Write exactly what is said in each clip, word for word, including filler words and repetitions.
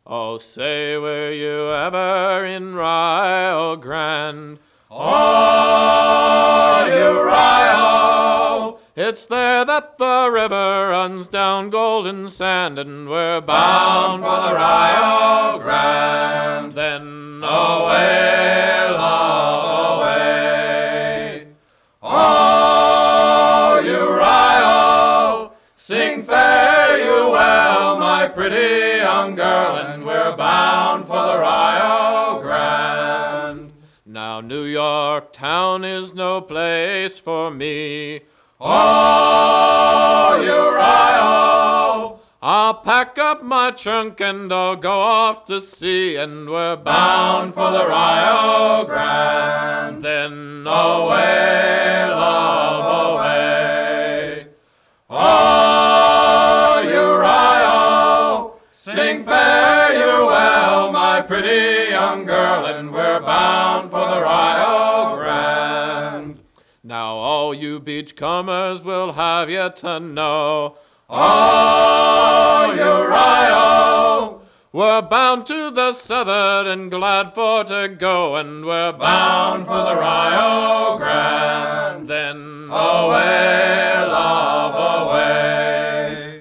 Oh, say, were you ever in Rio Grande? Oh, you Rio! It's there that the river runs down golden sand, and we're Bound bound for the Rio Grande. Then Away, love, away. Oh, you Rio! Sing fare you well, my pretty young girl, and we're bound for the Rio Grande. Now New York town is no place for me. Oh, you Rio! I'll pack up my trunk and I'll go off to sea, and we're Bound for the Rio Grande. Then Away, love, away. Oh, you Rio! Sing fare you well, my pretty young girl, and we're bound for the Rio Grande. Now all you beachcombers will have you to know, Oh, you Rio! we're bound to the southern and glad for to go, and we're Bound for the Rio Grande. Then Away, love, away.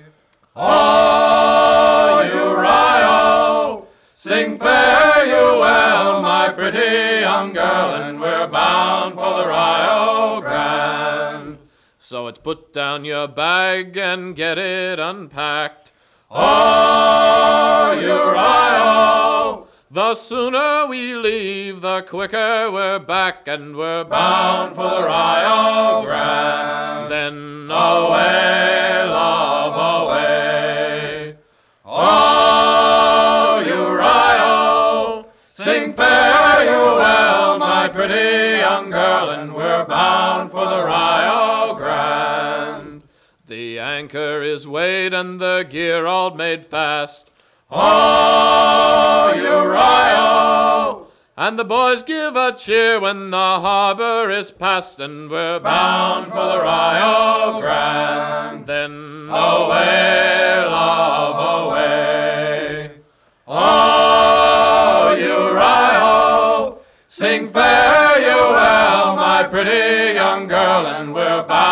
Oh, you Rio! Sing fare you well, my pretty young girl, and we're bound for the Rio Grande. So it's put down your bag and get it unpacked. Oh, you Rio! The sooner we leave, the quicker we're back, and we're Bound for the Rio Grande. Then Away, love, away. Oh, you Rio! Sing fare you well, my pretty young girl, and we're bound for the Rio Grande. The anchor is weighed and the gear all made fast, Oh, you Rio! and the boys give a cheer when the harbor is past, and we're Bound for the Rio Grande. Then Away, love, away. Oh, you Rio! Sing fare you well, my pretty young girl, and we're bound